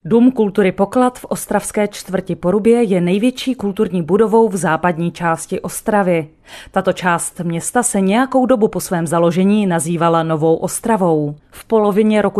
Dům kultury Poklad v ostravské čtvrti Porubě je největší kulturní budovou v západní části Ostravy. Tato část města se nějakou dobu po svém založení nazývala Novou Ostravou. V polovině roku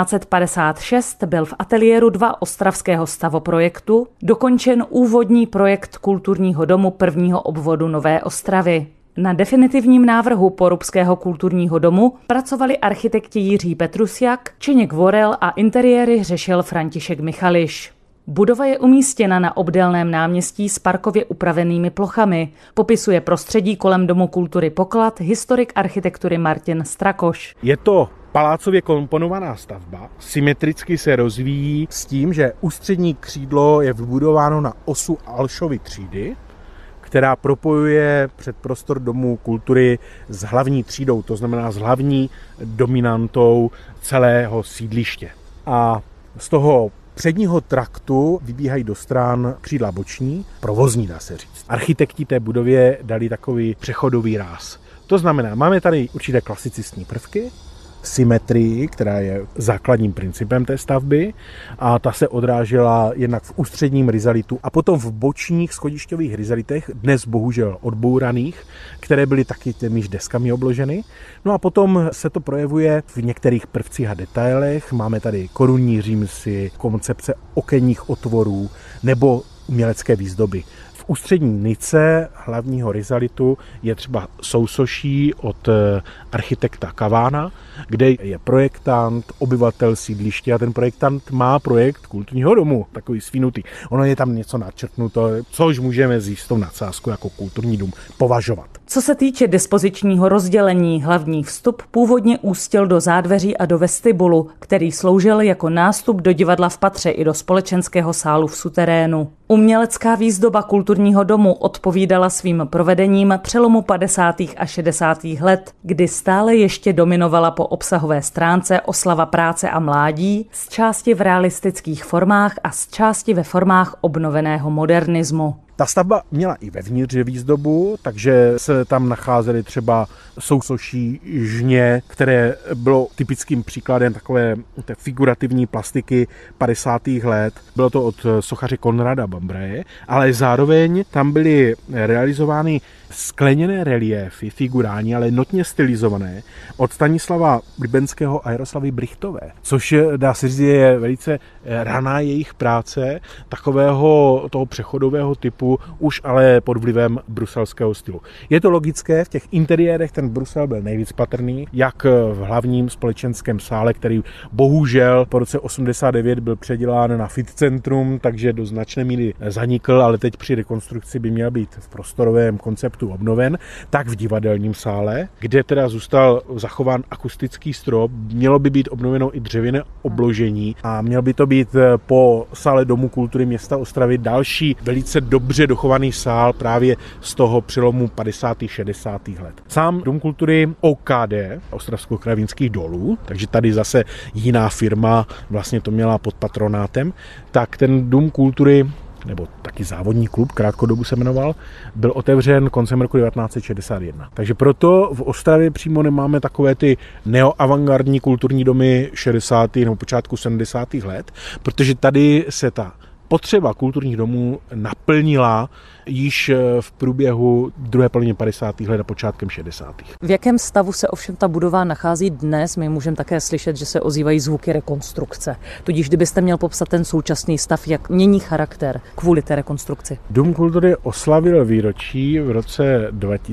1956 byl v ateliéru 2 ostravského stavoprojektu dokončen úvodní projekt kulturního domu prvního obvodu Nové Ostravy. Na definitivním návrhu Porubského kulturního domu pracovali architekti Jiří Petrusiak, Činěk Vorel a interiéry řešil František Michališ. Budova je umístěna na obdélném náměstí s parkově upravenými plochami. Popisuje prostředí kolem Domu kultury Poklad historik architektury Martin Strakoš. Je to palácově komponovaná stavba, symetricky se rozvíjí s tím, že ústřední křídlo je vybudováno na osu Alšovy třídy, která propojuje předprostor Domu kultury s hlavní třídou, to znamená s hlavní dominantou celého sídliště. A z toho předního traktu vybíhají do stran křídla boční, provozní dá se říct. Architekti té budově dali takový přechodový ráz. To znamená, máme tady určité klasicistní prvky, symetrii, která je základním principem té stavby a ta se odrážela jednak v ústředním rizalitu a potom v bočních schodišťových rizalitech, dnes bohužel odbouraných, které byly taky těmiž deskami obloženy. No a potom se to projevuje v některých prvcích a detailech. Máme tady korunní římsy, koncepce okenních otvorů nebo umělecké výzdoby. Ústřední nice hlavního rizalitu je třeba sousoší od architekta Kavána, kde je projektant, obyvatel sídliště a ten projektant má projekt kulturního domu, takový svinutý. Ono je tam něco načrtnuto, což můžeme s jistou nadsázkou jako kulturní dům považovat. Co se týče dispozičního rozdělení, hlavní vstup původně ústil do zádveří a do vestibulu, který sloužil jako nástup do divadla v patře i do společenského sálu v suterénu. Umělecká výzdoba kulturního domu odpovídala svým provedením přelomu 50. a 60. let, kdy stále ještě dominovala po obsahové stránce oslava práce a mládí, z části v realistických formách a z části ve formách obnoveného modernismu. Ta stavba měla i vevnitř výzdobu, takže se tam nacházely třeba sousoší žně, které bylo typickým příkladem takové té figurativní plastiky 50. let. Bylo to od sochaře Konrada Bambraje, ale zároveň tam byly realizovány skleněné reliéfy, figurální, ale notně stylizované od Stanislava Libenského a Jaroslavy Brychtové, což dá se říct je velice raná jejich práce, takového toho přechodového typu, už ale pod vlivem bruselského stylu. Je to logické, v těch interiérech ten Brusel byl nejvíc patrný, jak v hlavním společenském sále, který bohužel po roce 89 byl předělán na fit centrum, takže do značné míry zanikl, ale teď při rekonstrukci by měl být v prostorovém konceptu obnoven, tak v divadelním sále, kde teda zůstal zachován akustický strop, mělo by být obnoveno i dřevěné obložení a měl by to být po sále Domu kultury města Ostravy další velice dobře dochovaný sál právě z toho přelomu 50. 60. let. Sám Dům kultury OKD, Ostravsko-Kravinských dolů, takže tady zase jiná firma vlastně to měla pod patronátem, tak ten Dům kultury nebo taky závodní klub, krátkodobu se jmenoval, byl otevřen koncem roku 1961. Takže proto v Ostravě přímo nemáme takové ty neoavantgardní kulturní domy 60. nebo počátku 70. let, protože tady se ta potřeba kulturních domů naplnila již v průběhu druhé polovině 50. let a počátkem 60. V jakém stavu se ovšem ta budova nachází dnes? My můžeme také slyšet, že se ozývají zvuky rekonstrukce. Tudíž kdybyste měl popsat ten současný stav, jak mění charakter kvůli té rekonstrukci? Dům kultury oslavil výročí v roce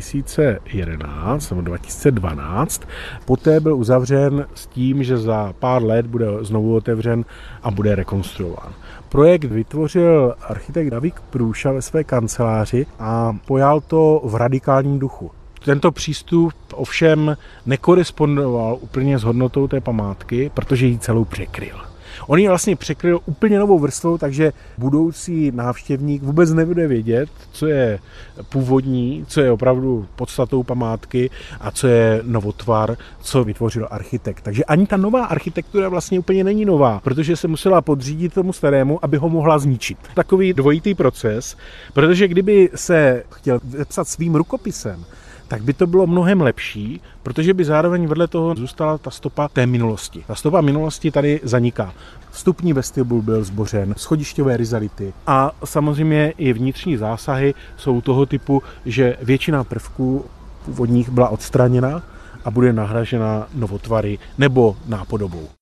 2011 nebo 2012. Poté byl uzavřen s tím, že za pár let bude znovu otevřen a bude rekonstruován. Projekt vytvořil architekt David Průša ve své kanceláři a pojal to v radikálním duchu. Tento přístup ovšem nekorespondoval úplně s hodnotou té památky, protože ji celou překryl. On ji vlastně překryl úplně novou vrstvou, takže budoucí návštěvník vůbec nebude vědět, co je původní, co je opravdu podstatou památky a co je novotvar, co vytvořil architekt. Takže ani ta nová architektura vlastně úplně není nová, protože se musela podřídit tomu starému, aby ho mohla zničit. Takový dvojitý proces, protože kdyby se chtěl vepsat svým rukopisem, tak by to bylo mnohem lepší, protože by zároveň vedle toho zůstala ta stopa té minulosti. Ta stopa minulosti tady zaniká. Vstupní vestibul byl zbořen, schodišťové rizality a samozřejmě i vnitřní zásahy jsou toho typu, že většina prvků původních byla odstraněna a bude nahražena novotvary nebo nápodobou.